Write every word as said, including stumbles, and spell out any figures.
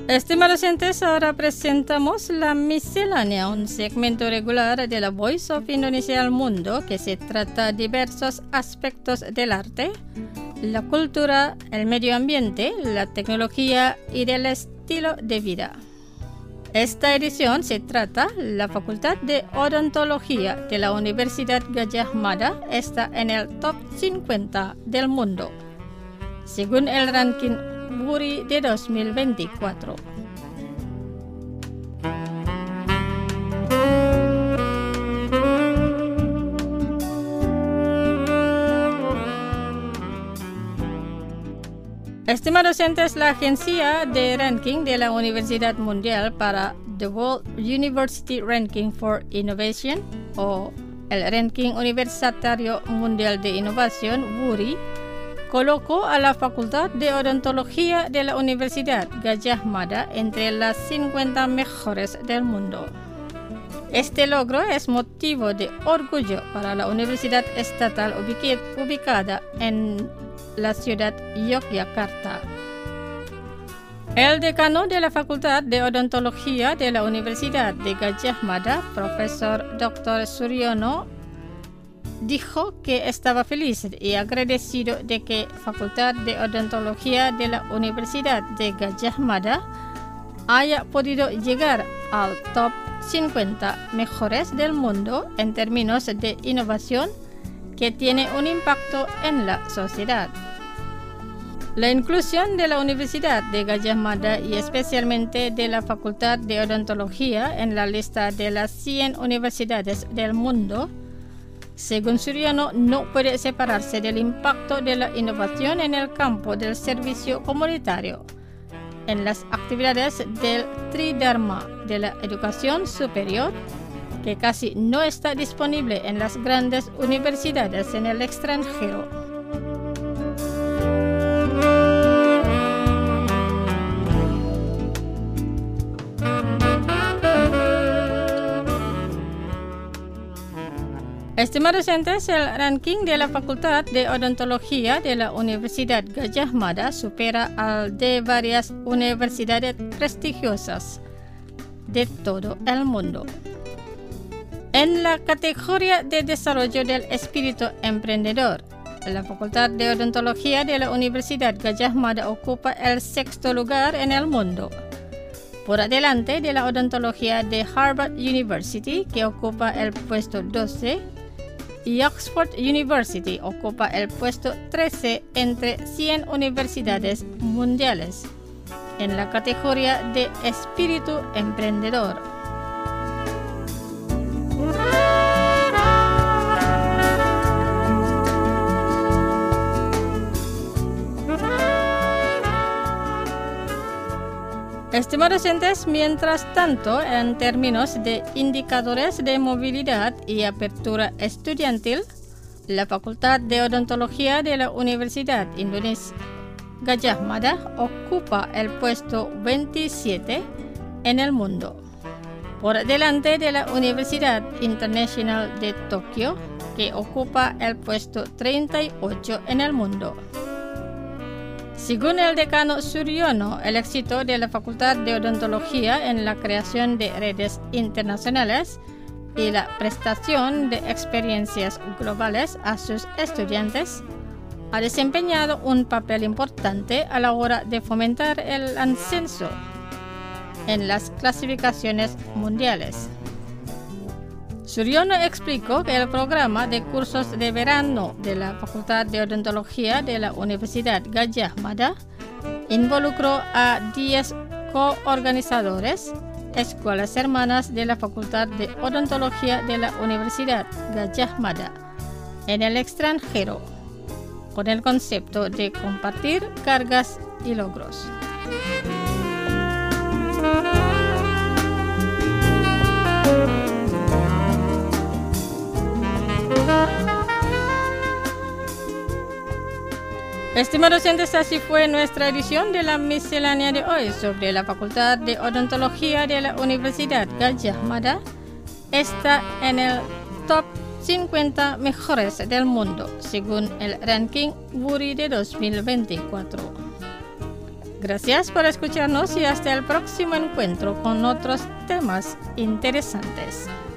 Estimados oyentes, ahora presentamos La Miscelánea, un segmento regular de la Voice of Indonesia al Mundo que se trata de diversos aspectos del arte, la cultura, el medio ambiente, la tecnología y del estilo de vida. Esta edición se trata la Facultad de Odontología de la Universidad Gadjah Mada está en el top cincuenta del mundo, según el ranking Wuri de dos mil veinticuatro. Estimados oyentes, la agencia de ranking de la Universidad Mundial para The World University Ranking for Innovation o el Ranking Universitario Mundial de Innovación, Wuri, colocó a la Facultad de Odontología de la Universidad Gadjah Mada entre las cincuenta mejores del mundo. Este logro es motivo de orgullo para la Universidad Estatal ubicada en la ciudad Yogyakarta. El decano de la Facultad de Odontología de la Universidad de Gadjah Mada, profesor doctor Suryono, dijo que estaba feliz y agradecido de que Facultad de Odontología de la Universidad de Gadjah Mada haya podido llegar al top cincuenta mejores del mundo en términos de innovación que tiene un impacto en la sociedad. La inclusión de la Universidad de Gadjah Mada y especialmente de la Facultad de Odontología en la lista de las cien universidades del mundo, según Suryono, no puede separarse del impacto de la innovación en el campo del servicio comunitario, en las actividades del Tridharma de la educación superior, que casi no está disponible en las grandes universidades en el extranjero. Estimados oyentes, el ranking de la Facultad de Odontología de la Universidad Gadjah Mada supera al de varias universidades prestigiosas de todo el mundo. En la categoría de desarrollo del espíritu emprendedor, la Facultad de Odontología de la Universidad Gadjah Mada ocupa el sexto lugar en el mundo, por delante de la odontología de Harvard University, que ocupa el puesto doce, y Oxford University ocupa el puesto trece entre cien universidades mundiales en la categoría de espíritu emprendedor. Estimados oyentes, mientras tanto, en términos de indicadores de movilidad y apertura estudiantil, la Facultad de Odontología de la Universidad Indonesia Gadjah Mada ocupa el puesto veintisiete en el mundo, por delante de la Universidad Internacional de Tokio, que ocupa el puesto treinta y ocho en el mundo. Según el decano Suryono, el éxito de la Facultad de Odontología en la creación de redes internacionales y la prestación de experiencias globales a sus estudiantes ha desempeñado un papel importante a la hora de fomentar el ascenso en las clasificaciones mundiales. Suryono explicó que el programa de cursos de verano de la Facultad de Odontología de la Universidad Gadjah Mada involucró a diez coorganizadores, escuelas hermanas de la Facultad de Odontología de la Universidad Gadjah Mada en el extranjero, con el concepto de compartir cargas y logros. Estimados oyentes, así fue nuestra edición de la miscelánea de hoy sobre la Facultad de Odontología de la Universidad Gadjah Mada. Está en el top cincuenta mejores del mundo, según el ranking Wuri de dos mil veinticuatro. Gracias por escucharnos y hasta el próximo encuentro con otros temas interesantes.